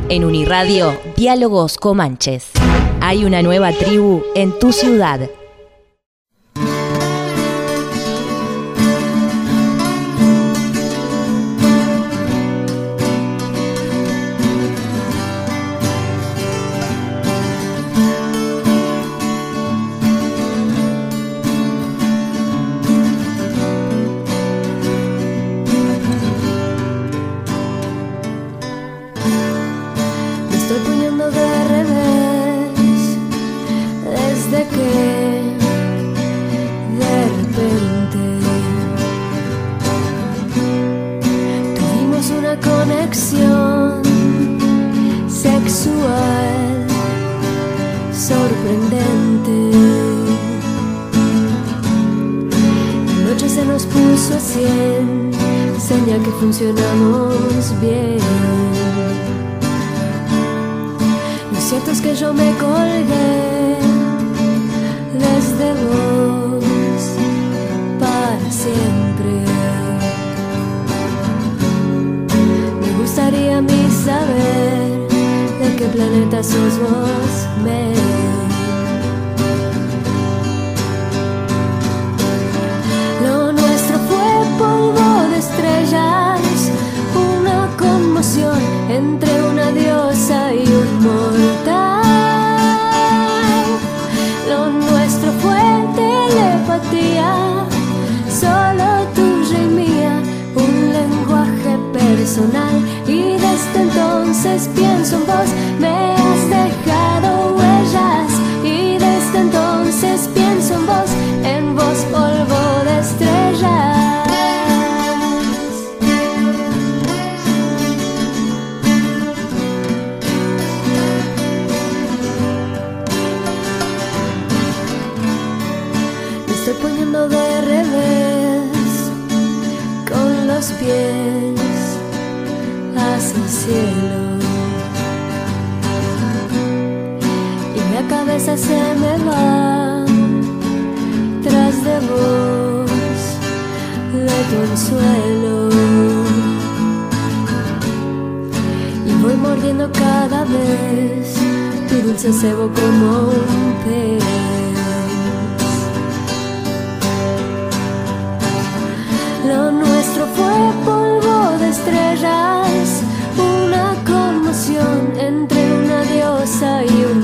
En Uniradio, Diálogos Comanches. Hay una nueva tribu en tu ciudad. Funcionamos bien. Lo cierto es que yo me colgué desde vos para siempre. Me gustaría a mí saber de qué planeta sos vos, Lo nuestro fue polvo de estrellas, una conmoción entre una diosa y un mortal. Lo nuestro fue telepatía, solo tuya y mía, un lenguaje personal. Y desde entonces pienso en vos, me has dejado huellas. Y desde entonces pienso en vos polvo de estrellas. De revés, con los pies hacia el cielo, y la cabeza se me va tras de vos, de tu anzuelo, y voy mordiendo cada vez tu dulce cebo como un pez. Lo nuestro fue polvo de estrellas, una conmoción entre una diosa y un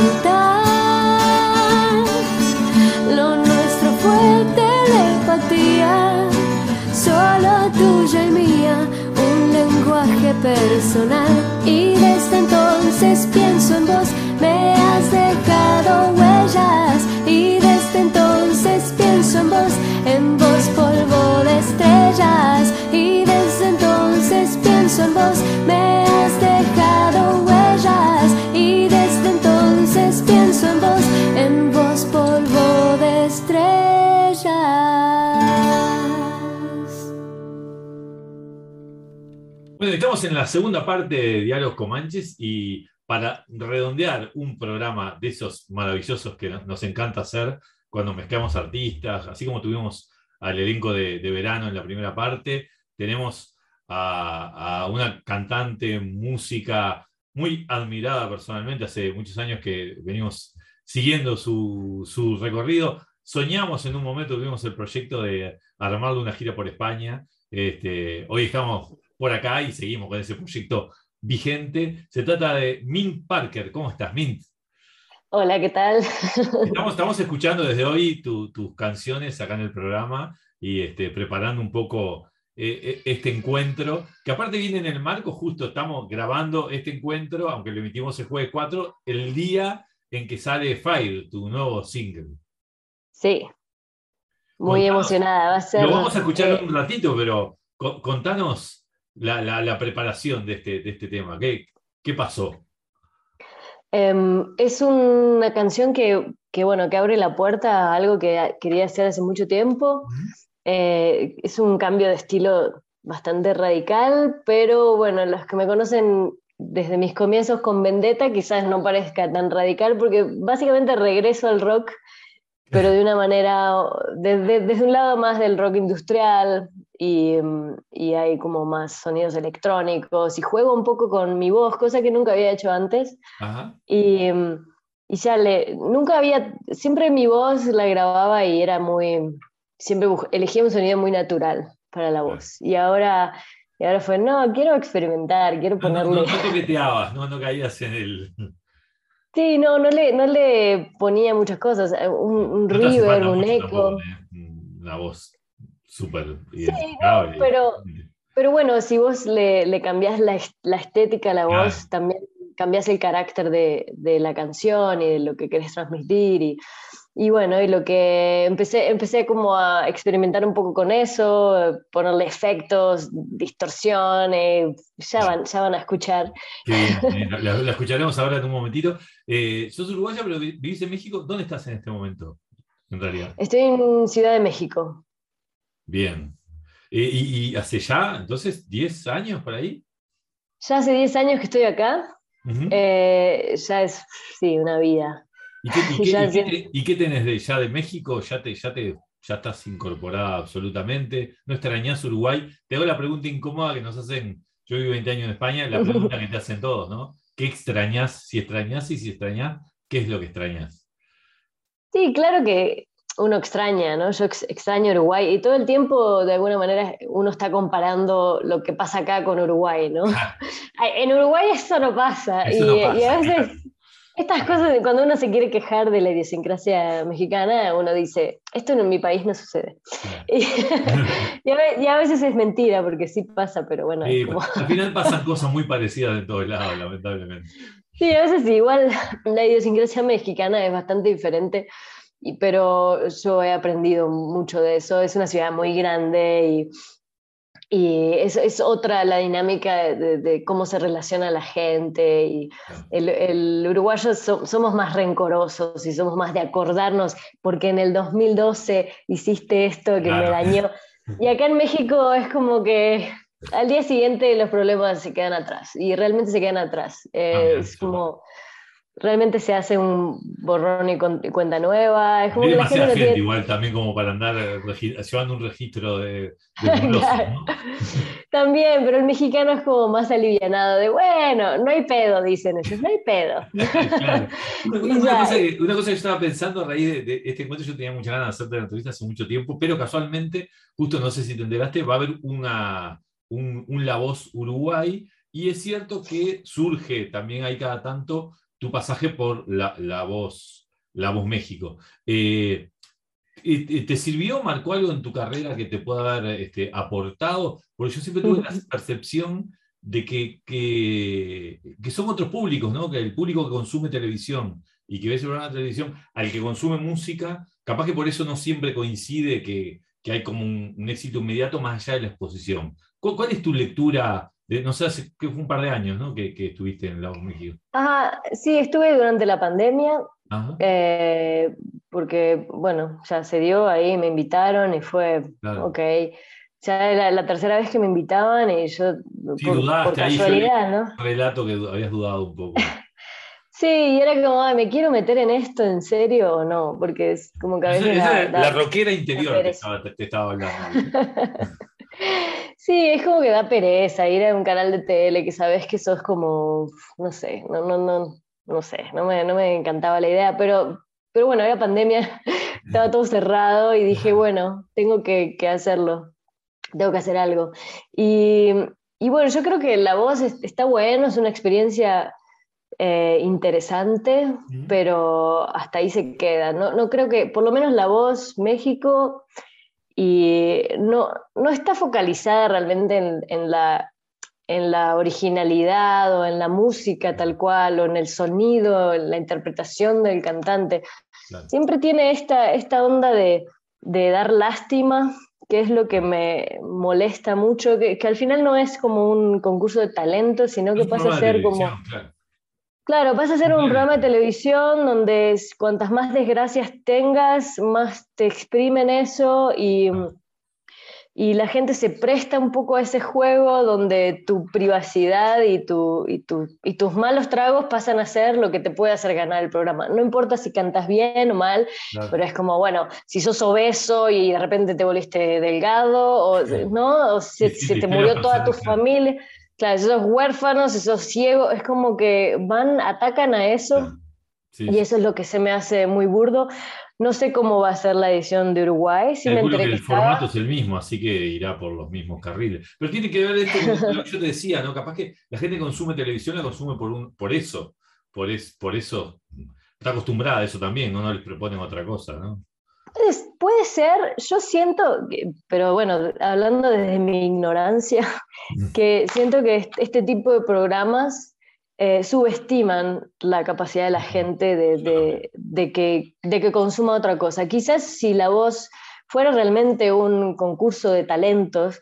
mortal. Lo nuestro fue telepatía, solo tuya y mía, un lenguaje personal. Y desde entonces pienso en vos, me has dejado huellas. Y desde entonces pienso en vos polvo de estrellas. Y desde entonces pienso en vos, me has dejado huellas. Y desde entonces pienso en vos polvo de estrellas. Bueno, estamos en la segunda parte de Diálogos Comanches y para redondear un programa de esos maravillosos que nos encanta hacer cuando mezclamos artistas, así como tuvimos al elenco de verano en la primera parte, tenemos a una cantante, música muy admirada personalmente, hace muchos años que venimos siguiendo su recorrido. Soñamos en un momento, tuvimos el proyecto de armarle una gira por España. Hoy estamos por acá y seguimos con ese proyecto vigente. Se trata de Mint Parker. ¿Cómo estás, Mint? Hola, ¿qué tal? Estamos escuchando desde hoy tus canciones acá en el programa y preparando un poco este encuentro, que aparte viene en el marco, justo estamos grabando este encuentro, aunque lo emitimos el jueves 4, el día en que sale Fire, tu nuevo single. Sí, muy emocionada. Va a ser, lo vamos a escuchar un ratito, pero contanos la preparación de este tema. ¿Qué pasó? Es una canción que abre la puerta a algo que quería hacer hace mucho tiempo. Es un cambio de estilo bastante radical, pero bueno, los que me conocen desde mis comienzos con Vendetta quizás no parezca tan radical, porque básicamente regreso al rock pero de una manera, desde un lado más del rock industrial y hay como más sonidos electrónicos y juego un poco con mi voz, cosa que nunca había hecho antes. Ajá. Y, y ya nunca había, siempre mi voz la grababa y era muy, siempre elegía un sonido muy natural para la voz. Y ahora fue, no, quiero experimentar, quiero ponerle... No toqueteabas, no caías en el... Sí, no le ponía muchas cosas, un No te hace reverb, falta un mucho tampoco, eco. una voz súper Sí, no, identificable. pero bueno, si vos le cambiás la estética a la Claro. voz, también cambiás el carácter de la canción y de lo que querés transmitir. Y bueno, y lo que empecé como a experimentar un poco con eso, ponerle efectos, distorsiones, ya van a escuchar. Qué bien, qué bien. La escucharemos ahora en un momentito. Sos uruguaya, pero vivís en México. ¿Dónde estás en este momento, en realidad? Estoy en Ciudad de México. Bien. ¿Y hace ya, entonces, 10 años por ahí? Ya hace 10 años que estoy acá, Ujú. ya es, sí, una vida. Ya siento- ¿Y qué tenés ya de México? ¿Ya estás incorporada absolutamente? ¿No extrañás Uruguay? Te hago la pregunta incómoda que nos hacen, yo vivo 20 años en España, la pregunta que te hacen todos, ¿no? ¿Qué extrañás? Si extrañás y si extrañás, ¿qué es lo que extrañás? Sí, claro que uno extraña, ¿no? Yo extraño Uruguay y todo el tiempo, de alguna manera, uno está comparando lo que pasa acá con Uruguay, ¿no? Ay, en Uruguay eso no pasa Eso no y a pasa, veces claro. estas cosas, cuando uno se quiere quejar de la idiosincrasia mexicana, uno dice, esto en mi país no sucede. Claro. Y, y a veces es mentira, porque sí pasa, pero bueno, es como... Al final pasan cosas muy parecidas de todos lados, lamentablemente. Sí, a veces sí, igual la idiosincrasia mexicana es bastante diferente, pero yo he aprendido mucho de eso. Es una ciudad muy grande y es otra la dinámica de cómo se relaciona la gente. Y Claro. el uruguayo somos más rencorosos y somos más de acordarnos porque en el 2012 hiciste esto que me Claro. dañó. Y acá en México es como que al día siguiente los problemas se quedan atrás y realmente se quedan atrás. Ah, mira, Es como realmente se hace un borrón y cuenta nueva. Es hay como que la gente demasiada no gente tiene... igual también como para andar llevando un registro de morosos, Claro. ¿no? También, pero el mexicano es como más alivianado de, bueno, no hay pedo, dicen ellos, no hay pedo. Claro. Y ya, Una cosa que yo estaba pensando a raíz de este encuentro, yo tenía muchas ganas de hacerte la entrevista hace mucho tiempo, pero casualmente, justo no sé si te enteraste, va a haber un La Voz Uruguay, y es cierto que surge también ahí cada tanto tu pasaje por la voz México. ¿Te sirvió, marcó algo en tu carrera que te pueda haber aportado? Porque yo siempre tuve la percepción de que son otros públicos, ¿no? Que el público que consume televisión y que ve ese programa de televisión, al que consume música, capaz que por eso no siempre coincide que hay como un éxito inmediato más allá de la exposición. ¿Cuál es tu lectura? No sé, que fue un par de años, ¿no? Que estuviste en La Voz México. ajá, sí, estuve durante la pandemia, Ajá, eh, porque, bueno, ya se dio ahí, me invitaron y fue, claro. ok, ya era la tercera vez que me invitaban y yo, Sí, por dudaste ahí, yo leí casualidad, ¿no? un relato que habías dudado un poco. Sí, y era como, ay, ¿me quiero meter en esto en serio o no? Porque es como que a veces Esa es la da rockera da interior pereza. te estaba hablando ahí. Sí, es como que da pereza ir a un canal de tele que sabes que sos como, no sé, no sé, no me encantaba la idea, pero bueno, era pandemia, estaba todo cerrado y dije, bueno, tengo que hacerlo, tengo que hacer algo. Y, y bueno, yo creo que la voz está bueno, es una experiencia interesante, Ujú. pero hasta ahí se queda. No creo que, por lo menos la voz México y no está focalizada realmente en la originalidad o en la música tal cual, o en el sonido, en la interpretación del cantante. Claro. Siempre tiene esta onda de dar lástima, que es lo que me molesta mucho, que al final no es como un concurso de talento, sino que Es un pasa a programa de ser televisión, como... claro. Claro, vas a hacer un programa de televisión donde cuantas más desgracias tengas, más te exprimen eso y la gente se presta un poco a ese juego donde tu privacidad y tus malos tragos pasan a ser lo que te puede hacer ganar el programa. No importa si cantas bien o mal, Claro. pero es como, bueno, si sos obeso y de repente te volviste delgado, o, ¿no? O Sí, si sí, se la te historia murió toda tu personal, claro, familia. Claro, si sos huérfano, si sos ciego, es como que atacan a eso, claro. Sí, y sí. eso es lo que se me hace muy burdo. No sé cómo va a ser la edición de Uruguay, sí me Calculo que enteré que el formato estaba. es el mismo, así que irá por los mismos carriles. Pero tiene que ver esto con lo que yo te decía, ¿no? Capaz que la gente consume televisión, la consume por eso. Por eso está acostumbrada a eso también, ¿no? No les proponen otra cosa, ¿no? Puede ser, yo siento, pero bueno, hablando desde mi ignorancia, que siento que este tipo de programas subestiman la capacidad de la gente Yo también. de que consuma otra cosa. Quizás si La Voz fuera realmente un concurso de talentos,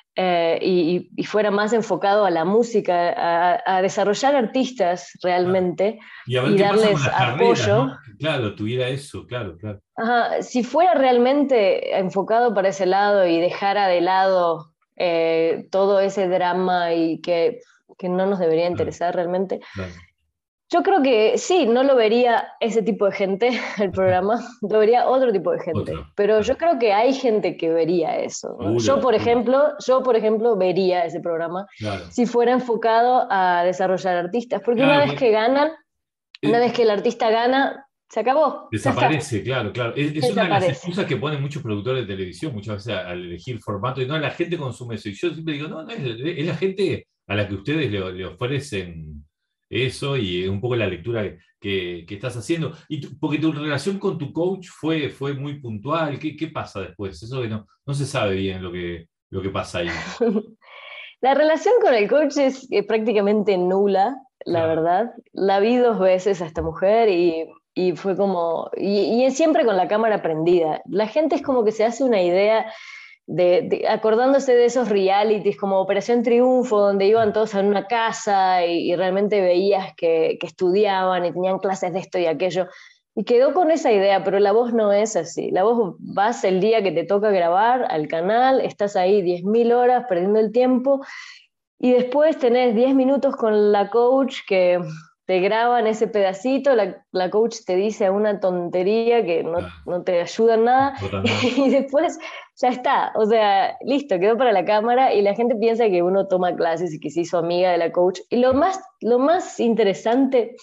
y fuera más enfocado a la música, a desarrollar artistas Claro. realmente Y a ver y qué pasa con darles las carreras, apoyo. ¿no? Que, claro, tuviera eso, claro, claro. Ajá, si fuera realmente enfocado para ese lado y dejara de lado todo ese drama que no nos debería Claro, interesar realmente, claro. yo creo que sí, no lo vería ese tipo de gente el programa, lo vería otro tipo de gente, Otro. pero yo Claro. creo que hay gente que vería eso, ¿no? Seguro, seguro. Yo, por ejemplo, vería ese programa Claro. si fuera enfocado a desarrollar artistas, porque una Claro, vez que ganan, una eh, vez que el artista gana, se acabó, ya está, desaparece, claro, claro. Es una de las desaparece. excusas que ponen muchos productores de televisión, muchas veces al elegir formato, y no, la gente consume eso. Y yo siempre digo, no, no, es la gente a la que ustedes le ofrecen eso y un poco la lectura que estás haciendo. Porque tu relación con tu coach fue muy puntual. ¿Qué pasa después? Eso que no se sabe bien lo que pasa ahí. La relación con el coach es prácticamente nula, la Claro. verdad. La vi 2 veces a esta mujer y fue como, y es siempre con la cámara prendida. La gente es como que se hace una idea acordándose de esos realities como Operación Triunfo, donde iban todos a una casa y realmente veías que estudiaban y tenían clases de esto y aquello. Y quedó con esa idea, pero La Voz no es así. La Voz vas el día que te toca grabar al canal, estás ahí 10.000 horas perdiendo el tiempo y después tenés 10 minutos con la coach que te graban ese pedacito, la coach te dice una tontería que Claro. no te ayuda en No nada importa nada. y después ya está, o sea, listo, quedó para la cámara y la gente piensa que uno toma clases y que se hizo amiga de la coach. Y lo más interesante,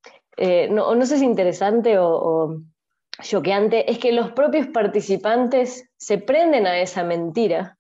no sé si interesante o choqueante, es que los propios participantes se prenden a esa mentira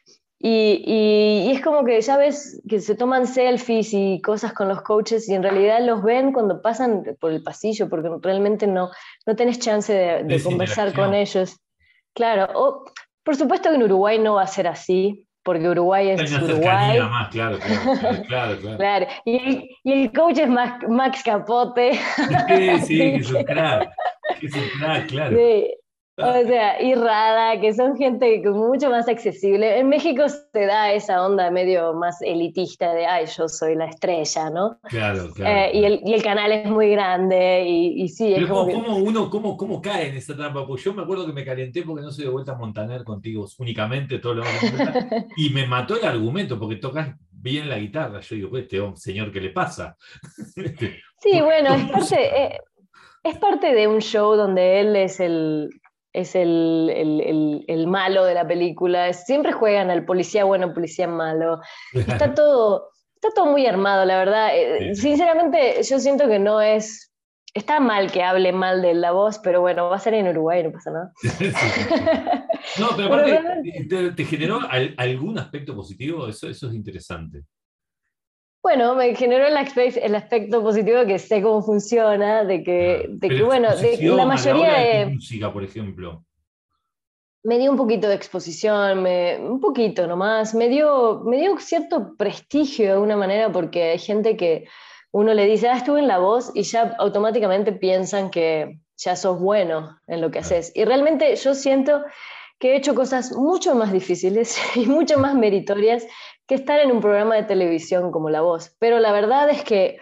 y es como que ya ves que se toman selfies y cosas con los coaches y en realidad los ven cuando pasan por el pasillo porque realmente no tenés chance de Esa conversar con interacción. ellos. Claro, por supuesto que en Uruguay no va a ser así, porque Uruguay Hay es una cercanía Uruguay, más, claro, claro, claro, claro, claro. claro, y el coach es Max Capote, Sí, sí, que así es un que crack, que es un crack, claro. sí, o Ah, sea, y Rada, que son gente mucho más accesible. En México se da esa onda medio más elitista de, ay, yo soy la estrella, ¿no? claro, claro, Y, claro. y el canal es muy grande y sí, es Pero como que... cómo cae en esta trampa? Pues yo me acuerdo que me calenté porque no soy de vuelta a Montaner contigo únicamente, todo lo demás de vuelta, y me mató el argumento porque tocas bien la guitarra. Yo digo, pues señor, ¿qué le pasa? Sí, Porque bueno, es música. es parte de un show donde él es el malo de la película. Siempre juegan al policía bueno, policía malo. Claro. Está todo muy armado, la verdad. Sí, sí. Sinceramente, yo siento que no es... Está mal que hable mal de La Voz, pero bueno, va a ser en Uruguay, no pasa nada. Sí, sí, sí. No, pero Pero aparte, realmente, ¿te generó algún aspecto positivo? Eso es interesante. bueno, me generó el aspecto positivo de que sé cómo funciona, Claro. de Pero que bueno, la exposición a la mayoría hora de tu de, música, por ejemplo. me dio un poquito de exposición, un poquito nomás, me dio cierto prestigio de alguna manera porque hay gente que uno le dice, estuve en La Voz y ya automáticamente piensan que ya sos bueno en lo que Claro. haces. Y realmente yo siento que he hecho cosas mucho más difíciles y mucho más meritorias que estar en un programa de televisión como La Voz. Pero la verdad es que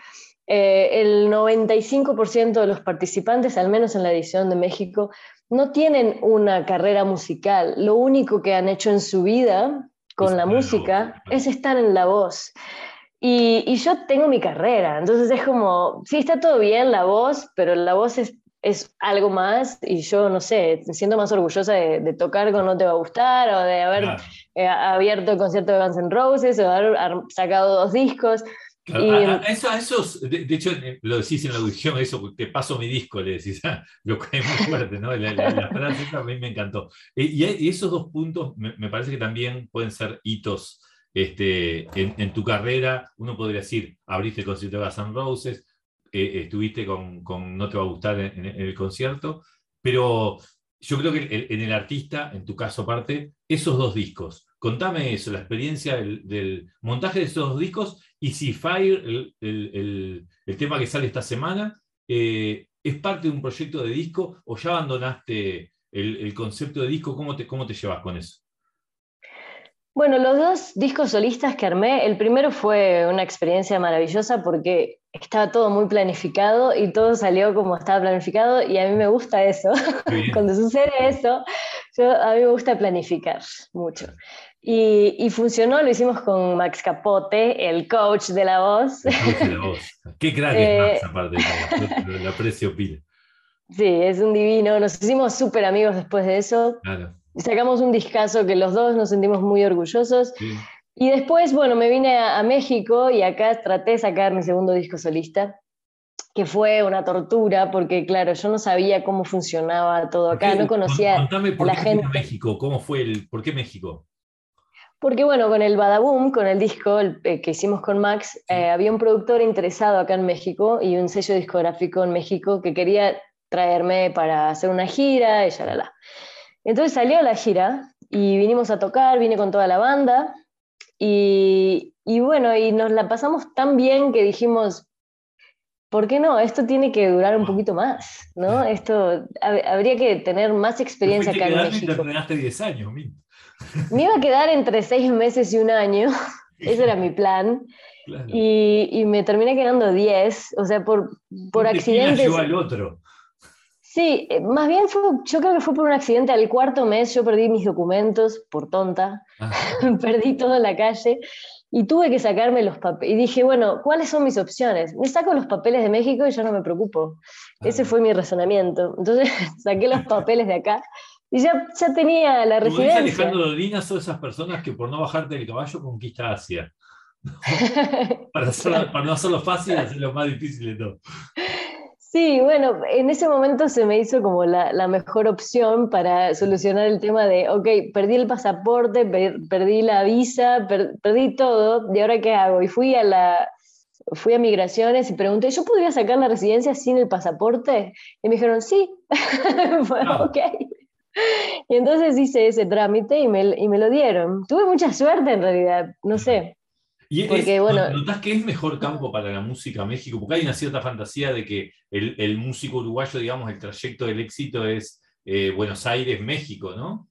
El 95% de los participantes, al menos en la edición de México, no tienen una carrera musical. Lo único que han hecho en su vida con la música es estar en La Voz. Y yo tengo mi carrera, entonces es como, sí, está todo bien la voz, pero la voz es algo más y yo, no sé, me siento más orgullosa de tocar con No Te Va a Gustar o de haber Claro. abierto el concierto de Guns N' Roses o haber sacado 2 discos. Claro, Y a esos, de hecho, lo decís en la audición, eso, te paso mi disco, le decís, lo cual es muy fuerte, ¿no? La frase esa a mí me encantó. Y esos 2 puntos me parece que también pueden ser hitos en tu carrera. Uno podría decir, abriste el concierto de Guns N' Roses, estuviste con No Te Va a Gustar en el concierto, pero yo creo que en el artista, en tu caso aparte, esos 2 discos. Contame eso, la experiencia del montaje de esos 2 discos y si Fire, el tema que sale esta semana, es parte de un proyecto de disco o ya abandonaste el concepto de disco. ¿Cómo te llevas con eso? bueno, los 2 discos solistas que armé, el primero fue una experiencia maravillosa porque estaba todo muy planificado y todo salió como estaba planificado y a mí me gusta eso. Qué bien. Cuando sucede eso, a mí me gusta planificar mucho. Y funcionó, lo hicimos con Max Capote, el coach de La Voz. El coach de La Voz. Qué crack es Max, aparte de todo. Lo aprecio pila. Sí, es un divino. Nos hicimos súper amigos después de eso. Claro. Sacamos un discazo que los 2 nos sentimos muy orgullosos. Sí. Y después, bueno, me vine a México y acá traté de sacar mi segundo disco solista, que fue una tortura porque, claro, yo no sabía cómo funcionaba todo acá, no conocía Contame a por la qué fuiste a gente. México, ¿por qué México? Porque, bueno, con el Badaboom, con el disco que hicimos con Max, Sí. había un productor interesado acá en México y un sello discográfico en México que quería traerme para hacer una gira y ya. Entonces salió la gira y vinimos a tocar, vine con toda la banda y bueno, y nos la pasamos tan bien que dijimos, ¿por qué no? Esto tiene que durar un poquito más, ¿no? Esto habría que tener más Te experiencia fuiste acá en quedando y te México. entregaste 10 años, Min. Me iba a quedar entre 6 meses y un año, ese era mi plan, Claro. y me terminé quedando 10, o sea, por Un tequila lleva accidentes. al otro. Sí, más bien yo creo que fue por un accidente. Al 4.er mes yo perdí mis documentos por tonta, Ah, perdí todo en la calle y tuve que sacarme los papeles. Y dije, bueno, ¿cuáles son mis opciones? Me saco los papeles de México y ya no me preocupo. Ese ah. fue mi razonamiento. Entonces saqué los papeles de acá y ya tenía la Como dice residencia. Alejandro Dolina, son esas personas que por no bajarte del caballo conquista Asia. Claro. Para no hacerlo fácil, hacerlo más difícil de todo. Sí, bueno, en ese momento se me hizo como la mejor opción para solucionar el tema de, ok, perdí el pasaporte, perdí la visa, perdí todo, ¿y ahora qué hago? Y fui a Migraciones y pregunté, ¿yo podría sacar la residencia sin el pasaporte? Y me dijeron, sí. Bueno, Ah, ok. Y entonces hice ese trámite y me lo dieron. Tuve mucha suerte en realidad, no sé, y porque bueno, ¿notás que es mejor campo para la música México? Porque hay una cierta fantasía de que el músico uruguayo, digamos, el trayecto del éxito es Buenos Aires, México, ¿no?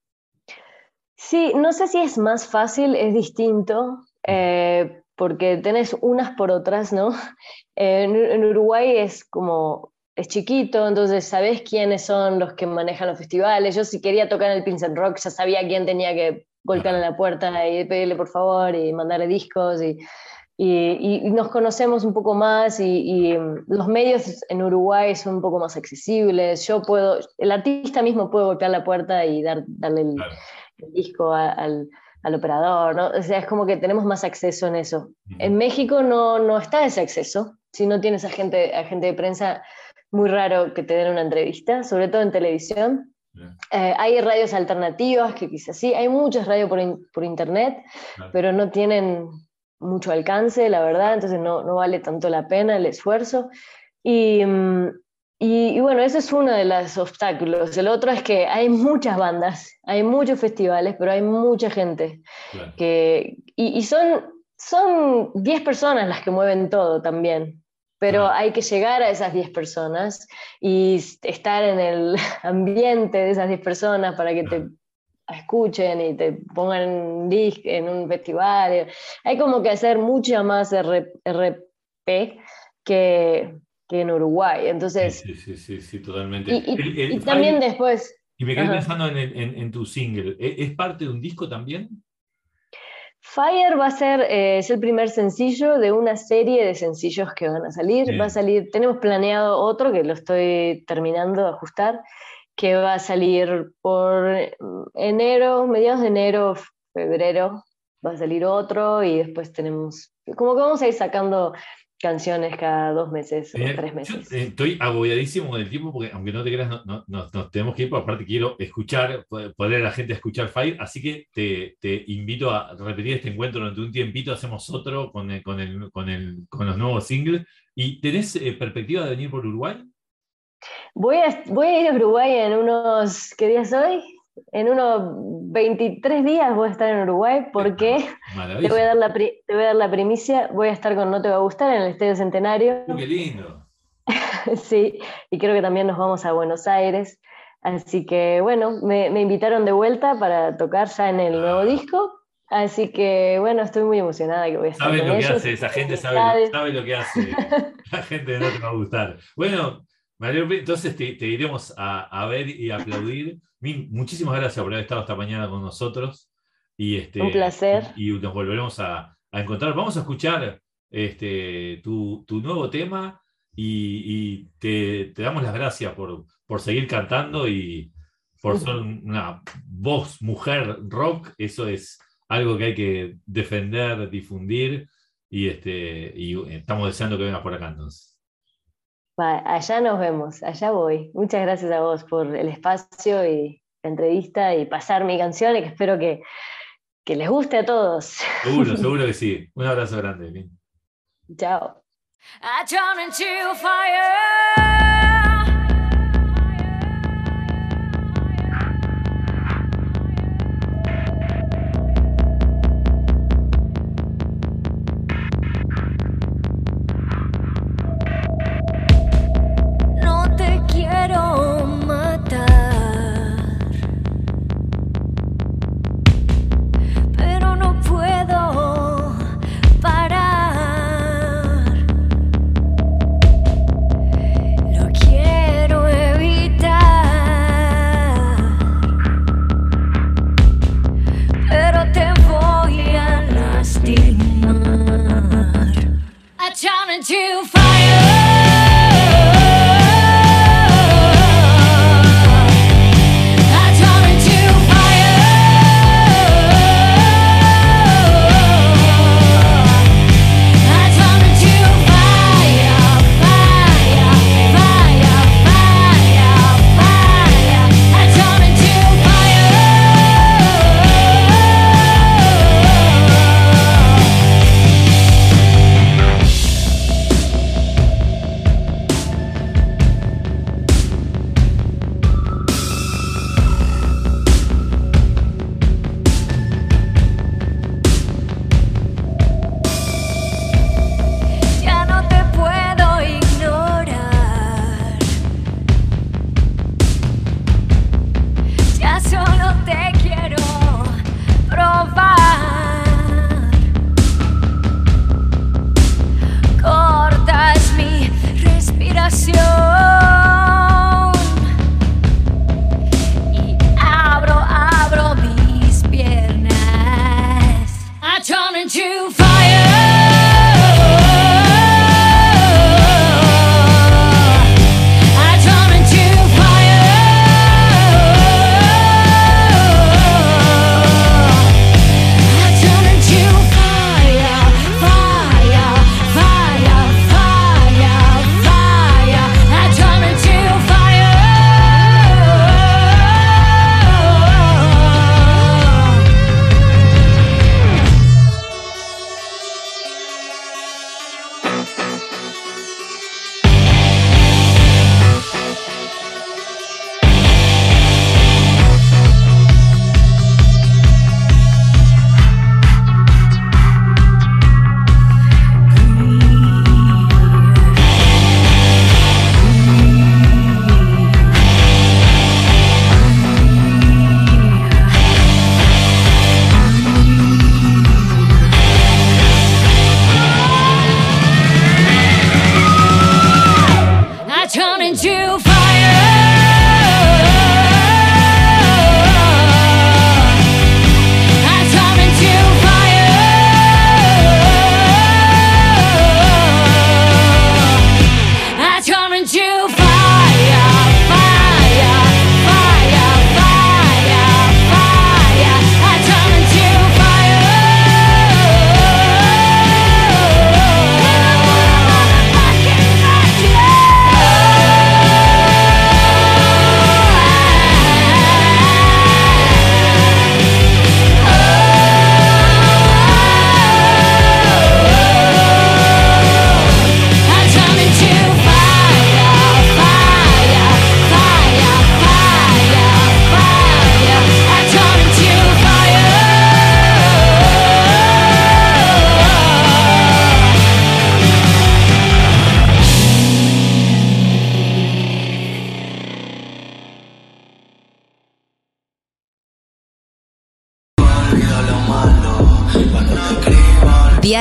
sí, no sé si es más fácil, es distinto, porque tenés unas por otras, ¿no? En Uruguay es como, es chiquito, entonces sabés quiénes son los que manejan los festivales. Yo si quería tocar en el Prince Rock ya sabía quién tenía que golpear en Claro, la puerta y pedirle por favor y mandarle discos y nos conocemos un poco más y los medios en Uruguay son un poco más accesibles. El artista mismo puede golpear la puerta y darle claro. el disco al operador, ¿no? O sea, es como que tenemos más acceso en eso. Ujú. En México no está ese acceso. Si no tienes agente de prensa, muy raro que te den una entrevista, sobre todo en televisión. Bien, Hay radios alternativas que quizás sí, hay muchas radios por internet, claro, pero no tienen mucho alcance, la verdad, entonces no vale tanto la pena el esfuerzo. Y, y bueno, ese es uno de los obstáculos. El otro es que hay muchas bandas, hay muchos festivales, pero hay mucha gente. claro, Y son 10 personas las que mueven todo también. Pero claro, hay que llegar a esas 10 personas y estar en el ambiente de esas 10 personas para que te claro. escuchen y te pongan en un festival. Hay como que hacer mucha más RP que en Uruguay. Entonces, sí, totalmente. Y también después... Y me quedé pensando en tu single. ¿Es parte de un disco también? Fire va a ser, es el primer sencillo de una serie de sencillos que van a salir. Bien. Va a salir, tenemos planeado otro que lo estoy terminando de ajustar, que va a salir por enero, mediados de enero, febrero, va a salir otro y después tenemos, como que vamos a ir sacando canciones cada 2 meses o 3 meses. Yo estoy agobiadísimo con el tiempo porque, aunque no te creas, nos tenemos que ir, porque aparte quiero escuchar, poner a la gente a escuchar Fire, así que te invito a repetir este encuentro durante un tiempito, hacemos otro con los nuevos singles. ¿Y tenés perspectiva de venir por Uruguay? Voy a ir a Uruguay en unos, ¿qué días hoy? En unos 23 días voy a estar en Uruguay porque te voy a dar la primicia, voy a estar con No Te Va a Gustar en el Estadio Centenario. ¡Qué lindo! Sí, y creo que también nos vamos a Buenos Aires, así que bueno, me invitaron de vuelta para tocar ya en el nuevo disco, así que bueno, estoy muy emocionada que voy a estar con ellos. Sabe lo que hace, esa gente sabe lo que hace, la gente de No Te Va a Gustar. Bueno, María, entonces te iremos a ver y a aplaudir. Muchísimas gracias por haber estado esta mañana con nosotros. Un placer. Y nos volveremos a encontrar. Vamos a escuchar tu nuevo tema y te damos las gracias por seguir cantando y por ser una voz, mujer, rock. Eso es algo que hay que defender, difundir y estamos deseando que vengas por acá entonces. Allá nos vemos, allá voy. Muchas gracias a vos por el espacio y la entrevista y pasar mi canción y que espero que les guste a todos. Seguro que sí. Un abrazo grande. Chao. I turn into fire.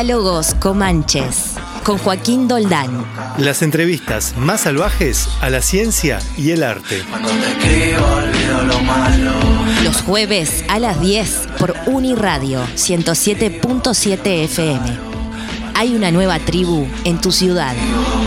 Diálogos Comanches, con Joaquín Doldán. Las entrevistas más salvajes a la ciencia y el arte. Cuando te escribo olvido lo malo. Los jueves a las 10 por Uniradio 107.7 FM. Hay una nueva tribu en tu ciudad.